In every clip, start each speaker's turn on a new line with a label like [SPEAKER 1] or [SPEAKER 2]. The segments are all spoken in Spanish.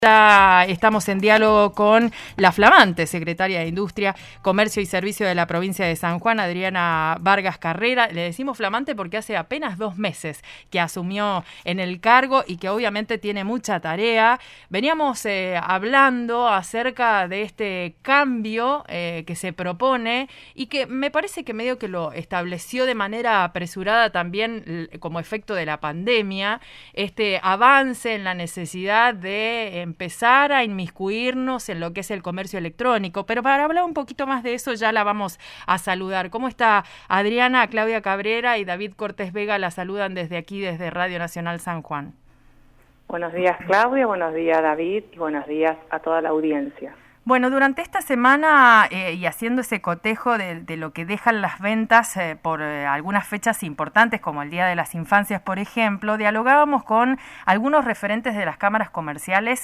[SPEAKER 1] Ya estamos en diálogo con la flamante secretaria de Industria, Comercio y Servicio de la provincia de San Juan, Adriana Vargas Carrera. Le decimos flamante porque hace apenas 2 meses que asumió en el cargo y que obviamente tiene mucha tarea. Veníamos hablando acerca de este cambio que se propone y que me parece que medio que lo estableció de manera apresurada también como efecto de la pandemia, este avance en la necesidad de empezar a inmiscuirnos en lo que es el comercio electrónico. Pero para hablar un poquito más de eso ya la vamos a saludar. ¿Cómo está Adriana? Claudia Cabrera y David Cortés Vega la saludan desde aquí, desde Radio Nacional San Juan.
[SPEAKER 2] Buenos días, Claudia, buenos días, David, y buenos días a toda la audiencia.
[SPEAKER 1] Bueno, durante esta semana y haciendo ese cotejo de lo que dejan las ventas por algunas fechas importantes, como el Día de las Infancias, por ejemplo, dialogábamos con algunos referentes de las cámaras comerciales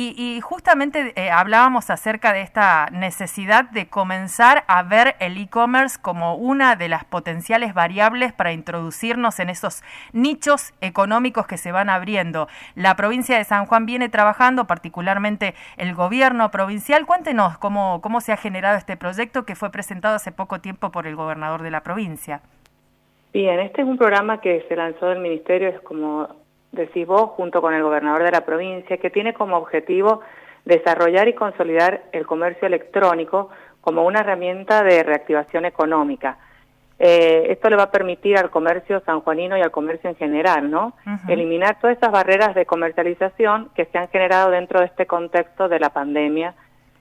[SPEAKER 1] y justamente hablábamos acerca de esta necesidad de comenzar a ver el e-commerce como una de las potenciales variables para introducirnos en esos nichos económicos que se van abriendo. La provincia de San Juan viene trabajando, particularmente el gobierno provincial. Cuéntenos cómo se ha generado este proyecto que fue presentado hace poco tiempo por el gobernador de la provincia.
[SPEAKER 2] Bien, este es un programa que se lanzó del ministerio, es como decís vos, junto con el gobernador de la provincia, que tiene como objetivo desarrollar y consolidar el comercio electrónico como una herramienta de reactivación económica. Esto le va a permitir al comercio sanjuanino y al comercio en general, ¿no? Eliminar todas esas barreras de comercialización que se han generado dentro de este contexto de la pandemia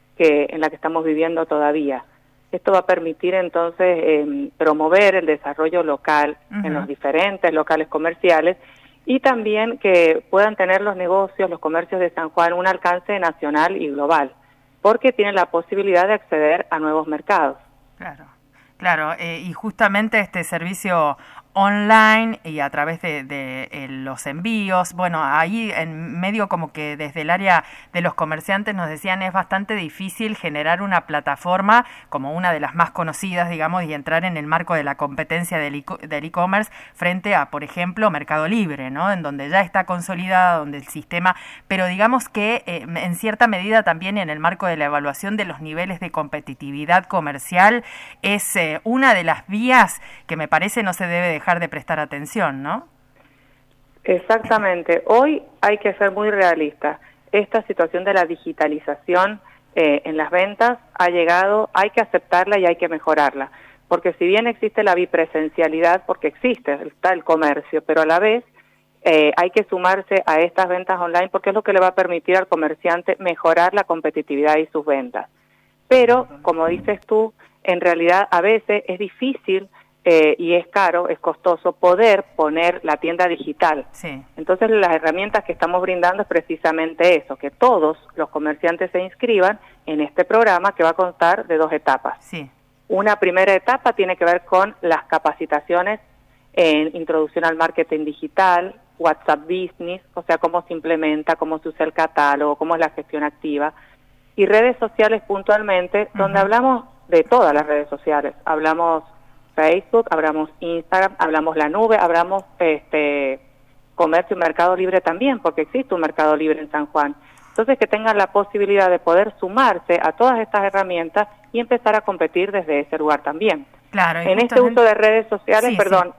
[SPEAKER 2] en la que estamos viviendo todavía. Esto va a permitir entonces promover el desarrollo local en los diferentes locales comerciales y también que puedan tener los negocios, los comercios de San Juan un alcance nacional y global, porque tienen la posibilidad de acceder a nuevos mercados.
[SPEAKER 1] Claro, y justamente este servicio online y a través de los envíos, bueno, ahí en medio como que desde el área de los comerciantes nos decían es bastante difícil generar una plataforma como una de las más conocidas, digamos, y entrar en el marco de la competencia del e-commerce frente a, por ejemplo, Mercado Libre, ¿no? En donde ya está consolidada, donde el sistema, pero digamos que en cierta medida también en el marco de la evaluación de los niveles de competitividad comercial es una de las vías que me parece no se debe dejar de prestar atención, ¿no?
[SPEAKER 2] Exactamente. Hoy hay que ser muy realistas. Esta situación de la digitalización en las ventas ha llegado, hay que aceptarla y hay que mejorarla. Porque si bien existe la bipresencialidad, porque está el comercio, pero a la vez hay que sumarse a estas ventas online porque es lo que le va a permitir al comerciante mejorar la competitividad y sus ventas. Pero, como dices tú, en realidad a veces es difícil y es caro, es costoso poder poner la tienda digital.
[SPEAKER 1] Sí.
[SPEAKER 2] Entonces las herramientas que estamos brindando es precisamente eso, que todos los comerciantes se inscriban en este programa que va a constar de 2 etapas.
[SPEAKER 1] Sí.
[SPEAKER 2] Una primera etapa tiene que ver con las capacitaciones en introducción al marketing digital, WhatsApp Business, o sea, cómo se implementa, cómo se usa el catálogo, cómo es la gestión activa, y redes sociales puntualmente, donde hablamos de todas las redes sociales, hablamos Facebook, hablamos Instagram, hablamos la nube, hablamos comercio y mercado libre también, porque existe un mercado libre en San Juan. Entonces que tengan la posibilidad de poder sumarse a todas estas herramientas y empezar a competir desde ese lugar también.
[SPEAKER 1] Claro.
[SPEAKER 2] En este uso de redes sociales,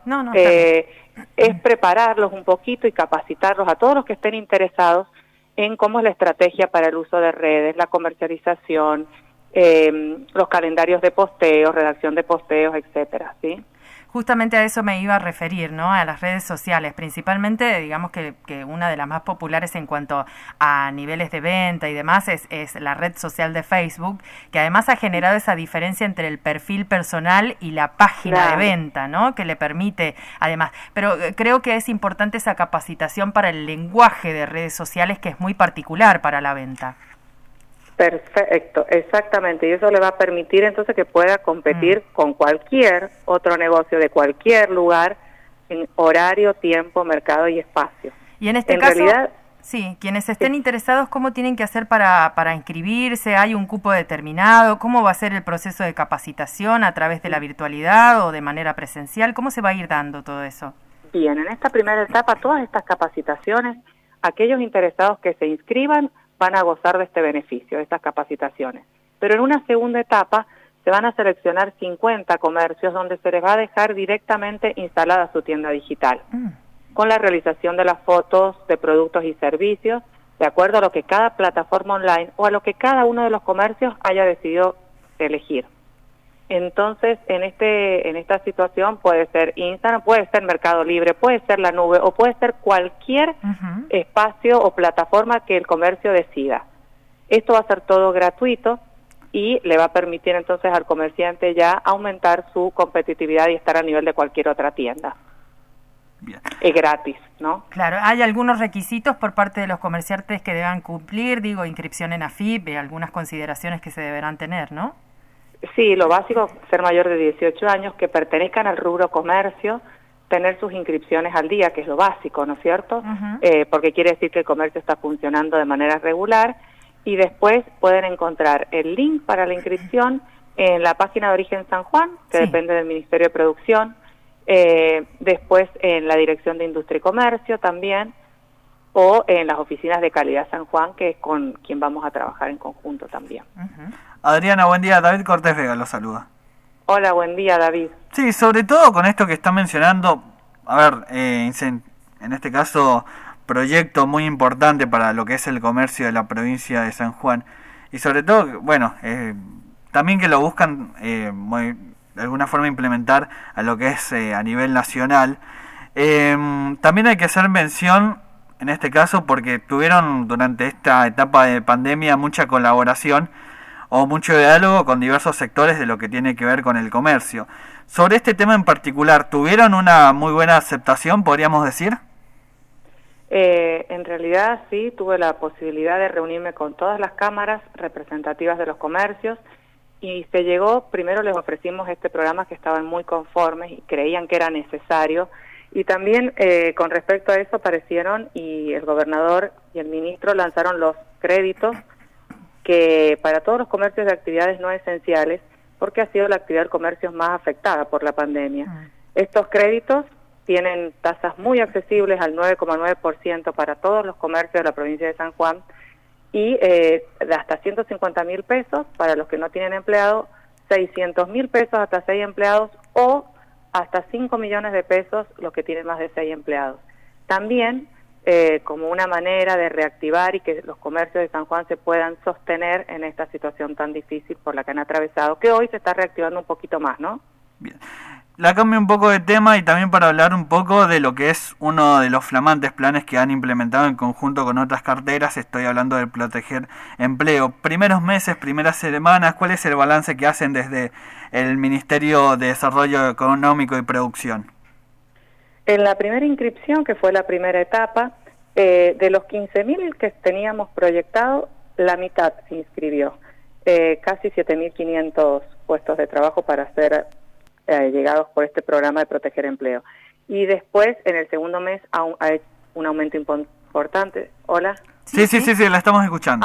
[SPEAKER 2] es prepararlos un poquito y capacitarlos a todos los que estén interesados en cómo es la estrategia para el uso de redes, la comercialización, los calendarios de posteos, redacción de posteos, etcétera, ¿sí?
[SPEAKER 1] Justamente a eso me iba a referir, ¿no? A las redes sociales, principalmente, digamos que una de las más populares en cuanto a niveles de venta y demás es la red social de Facebook, que además ha generado esa diferencia entre el perfil personal y la página de venta, ¿no? Que le permite, además, pero creo que es importante esa capacitación para el lenguaje de redes sociales que es muy particular para la venta.
[SPEAKER 2] Perfecto, exactamente, y eso le va a permitir entonces que pueda competir con cualquier otro negocio de cualquier lugar en horario, tiempo, mercado y espacio.
[SPEAKER 1] Y en este caso, realidad, sí, quienes estén interesados, ¿cómo tienen que hacer para inscribirse? ¿Hay un cupo determinado? ¿Cómo va a ser el proceso de capacitación a través de la virtualidad o de manera presencial? ¿Cómo se va a ir dando todo eso?
[SPEAKER 2] Bien, en esta primera etapa, todas estas capacitaciones, aquellos interesados que se inscriban van a gozar de este beneficio, de estas capacitaciones. Pero en una segunda etapa se van a seleccionar 50 comercios donde se les va a dejar directamente instalada su tienda digital, con la realización de las fotos de productos y servicios, de acuerdo a lo que cada plataforma online o a lo que cada uno de los comercios haya decidido elegir. Entonces, en esta situación puede ser Instagram, puede ser Mercado Libre, puede ser la nube o puede ser cualquier espacio o plataforma que el comercio decida. Esto va a ser todo gratuito y le va a permitir entonces al comerciante ya aumentar su competitividad y estar a nivel de cualquier otra tienda.
[SPEAKER 3] Bien.
[SPEAKER 2] Es gratis, ¿no?
[SPEAKER 1] Claro, hay algunos requisitos por parte de los comerciantes que deban cumplir, inscripción en AFIP, algunas consideraciones que se deberán tener, ¿no?
[SPEAKER 2] Sí, lo básico, ser mayor de 18 años, que pertenezcan al rubro comercio, tener sus inscripciones al día, que es lo básico, ¿no es cierto? Porque quiere decir que el comercio está funcionando de manera regular, y después pueden encontrar el link para la inscripción en la página de Origen San Juan, que depende del Ministerio de Producción, después en la Dirección de Industria y Comercio también, o en las oficinas de Calidad San Juan, que es con quien vamos a trabajar en conjunto también.
[SPEAKER 3] Adriana, buen día. David Cortés Vega lo saluda.
[SPEAKER 2] Hola, buen día, David.
[SPEAKER 3] Sí, sobre todo con esto que está mencionando, a ver, en este caso, proyecto muy importante para lo que es el comercio de la provincia de San Juan, y sobre todo, bueno, también que lo buscan de alguna forma implementar a lo que es a nivel nacional. También hay que hacer mención en este caso porque tuvieron durante esta etapa de pandemia mucha colaboración o mucho diálogo con diversos sectores de lo que tiene que ver con el comercio. Sobre este tema en particular, ¿tuvieron una muy buena aceptación, podríamos decir?
[SPEAKER 2] En realidad sí, tuve la posibilidad de reunirme con todas las cámaras representativas de los comercios y se llegó, primero les ofrecimos este programa que estaban muy conformes y creían que era necesario, y también con respecto a eso aparecieron y el gobernador y el ministro lanzaron los créditos que para todos los comercios de actividades no esenciales, porque ha sido la actividad del comercio más afectada por la pandemia. Estos créditos tienen tasas muy accesibles al 9,9% para todos los comercios de la provincia de San Juan y de hasta 150.000 pesos para los que no tienen empleado, 600.000 pesos hasta 6 empleados o hasta 5 millones de pesos los que tienen más de 6 empleados. También como una manera de reactivar y que los comercios de San Juan se puedan sostener en esta situación tan difícil por la que han atravesado, que hoy se está reactivando un poquito más, ¿no?
[SPEAKER 3] Bien. La cambio un poco de tema y también para hablar un poco de lo que es uno de los flamantes planes que han implementado en conjunto con otras carteras. Estoy hablando del Proteger Empleo. Primeros meses, primeras semanas, ¿cuál es el balance que hacen desde el Ministerio de Desarrollo Económico y Producción?
[SPEAKER 2] En la primera inscripción, que fue la primera etapa, de los 15.000 que teníamos proyectado, la mitad se inscribió. Casi 7.500 puestos de trabajo para ser llegados por este programa de Proteger Empleo. Y después, en el segundo mes, hay un aumento importante. ¿Hola?
[SPEAKER 3] Sí, la estamos escuchando.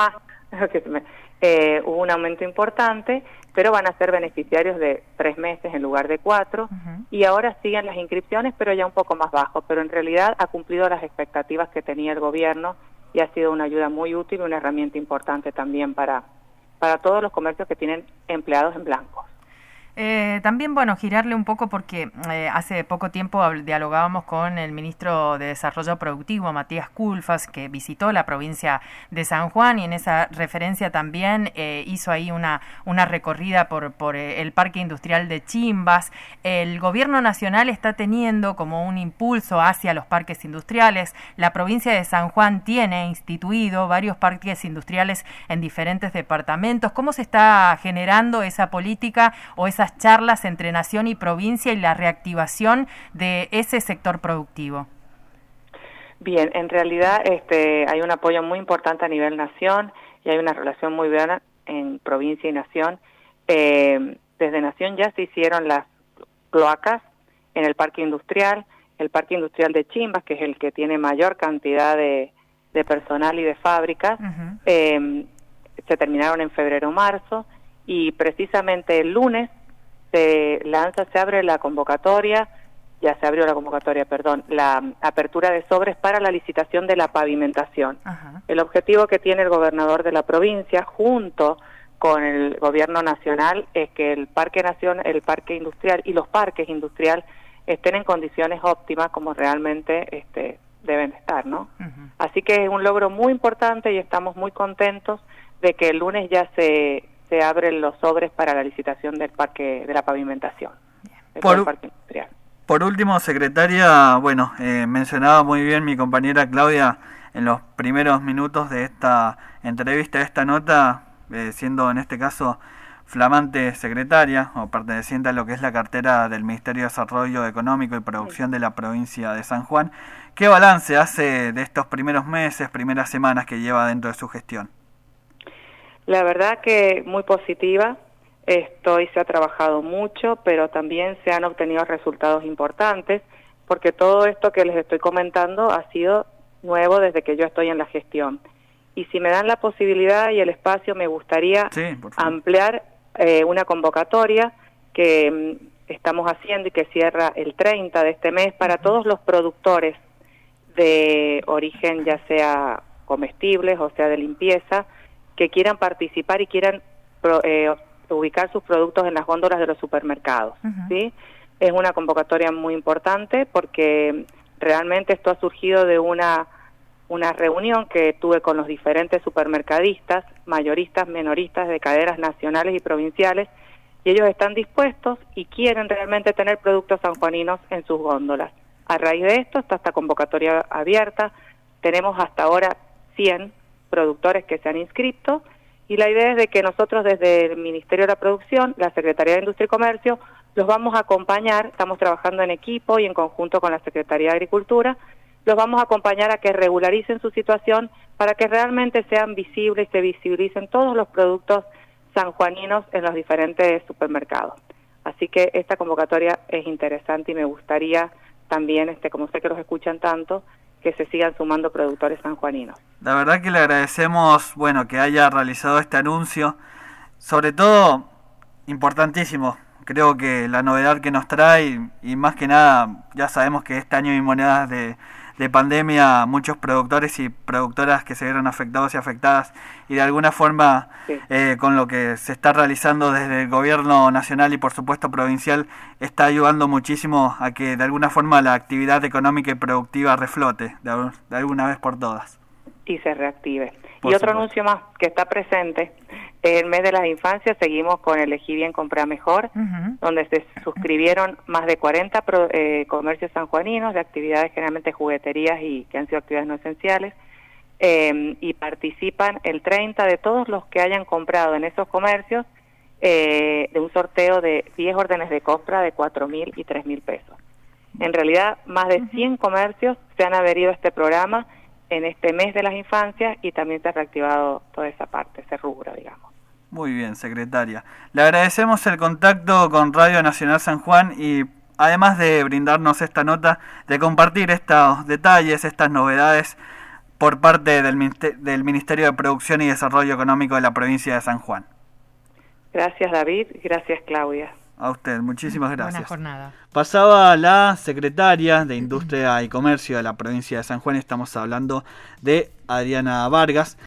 [SPEAKER 2] Hubo un aumento importante, pero van a ser beneficiarios de 3 meses en lugar de 4, y ahora siguen las inscripciones, pero ya un poco más bajo, pero en realidad ha cumplido las expectativas que tenía el gobierno y ha sido una ayuda muy útil y una herramienta importante también para todos los comercios que tienen empleados en blanco.
[SPEAKER 1] También, girarle un poco porque hace poco tiempo dialogábamos con el ministro de Desarrollo Productivo, Matías Culfas, que visitó la provincia de San Juan y en esa referencia también hizo ahí una recorrida por el Parque Industrial de Chimbas. El gobierno nacional está teniendo como un impulso hacia los parques industriales. La provincia de San Juan tiene instituido varios parques industriales en diferentes departamentos. ¿Cómo se está generando esa política o esa charlas entre nación y provincia y la reactivación de ese sector productivo?
[SPEAKER 2] Bien, en realidad hay un apoyo muy importante a nivel nación y hay una relación muy buena en provincia y nación. Desde nación ya se hicieron las cloacas en el parque industrial de Chimbas, que es el que tiene mayor cantidad de personal y de fábricas. Se terminaron en febrero o marzo y precisamente el lunes se abre la convocatoria ya se abrió la convocatoria, perdón, la apertura de sobres para la licitación de la pavimentación.
[SPEAKER 1] Ajá.
[SPEAKER 2] El objetivo que tiene el gobernador de la provincia, junto con el gobierno nacional, es que el parque industrial y los parques industriales estén en condiciones óptimas como realmente deben estar, ¿no?
[SPEAKER 1] Uh-huh.
[SPEAKER 2] Así que es un logro muy importante y estamos muy contentos de que el lunes ya se abren los sobres para la licitación del parque, de la pavimentación del parque industrial.
[SPEAKER 3] Por último, secretaria, bueno, mencionaba muy bien mi compañera Claudia en los primeros minutos de esta entrevista, de esta nota, siendo en este caso flamante secretaria o perteneciente a lo que es la cartera del Ministerio de Desarrollo Económico y Producción de la provincia de San Juan. ¿Qué balance hace de estos primeros meses, primeras semanas que lleva dentro de su gestión?
[SPEAKER 2] La verdad que muy positiva. Se ha trabajado mucho, pero también se han obtenido resultados importantes, porque todo esto que les estoy comentando ha sido nuevo desde que yo estoy en la gestión. Y si me dan la posibilidad y el espacio, me gustaría ampliar una convocatoria que estamos haciendo y que cierra el 30 de este mes para todos los productores de origen, ya sea comestibles o sea de limpieza, que quieran participar y quieran ubicar sus productos en las góndolas de los supermercados.
[SPEAKER 1] Uh-huh.
[SPEAKER 2] ¿Sí? Es una convocatoria muy importante porque realmente esto ha surgido de una reunión que tuve con los diferentes supermercadistas, mayoristas, menoristas de cadenas nacionales y provinciales, y ellos están dispuestos y quieren realmente tener productos sanjuaninos en sus góndolas. A raíz de esto está esta convocatoria abierta, tenemos hasta ahora 100 productores que se han inscrito, y la idea es de que nosotros desde el Ministerio de la Producción, la Secretaría de Industria y Comercio, los vamos a acompañar, estamos trabajando en equipo y en conjunto con la Secretaría de Agricultura, los vamos a acompañar a que regularicen su situación para que realmente sean visibles y se visibilicen todos los productos sanjuaninos en los diferentes supermercados. Así que esta convocatoria es interesante y me gustaría también, como sé que los escuchan tanto, que se sigan sumando productores sanjuaninos.
[SPEAKER 3] La verdad que le agradecemos, bueno, que haya realizado este anuncio, sobre todo importantísimo. Creo que la novedad que nos trae, y más que nada, ya sabemos que este año y monedas de pandemia, muchos productores y productoras que se vieron afectados y afectadas, y de alguna forma
[SPEAKER 2] sí.
[SPEAKER 3] Con lo que se está realizando desde el gobierno nacional y por supuesto provincial, está ayudando muchísimo a que de alguna forma la actividad económica y productiva reflote de alguna vez por todas.
[SPEAKER 2] Y se reactive.
[SPEAKER 3] Por
[SPEAKER 2] y otro
[SPEAKER 3] supuesto.
[SPEAKER 2] anuncio más que está presente, el mes de las infancias seguimos con Elegí Bien, Compra Mejor,
[SPEAKER 1] Uh-huh.
[SPEAKER 2] donde se suscribieron más de 40 comercios sanjuaninos de actividades generalmente jugueterías y que han sido actividades no esenciales, y participan el 30 de todos los que hayan comprado en esos comercios de un sorteo de 10 órdenes de compra de 4.000 y 3.000 pesos. En realidad, más de 100 comercios se han adherido a este programa en este mes de las infancias y también se ha reactivado toda esa parte, ese rubro, digamos.
[SPEAKER 3] Muy bien, secretaria. Le agradecemos el contacto con Radio Nacional San Juan y además de brindarnos esta nota, de compartir estos detalles, estas novedades por parte del Ministerio de Producción y Desarrollo Económico de la provincia de San Juan.
[SPEAKER 2] Gracias, David. Gracias, Claudia.
[SPEAKER 3] A usted, muchísimas gracias.
[SPEAKER 1] Buena jornada.
[SPEAKER 3] Pasaba la secretaria de Industria y Comercio de la provincia de San Juan, estamos hablando de Adriana Vargas.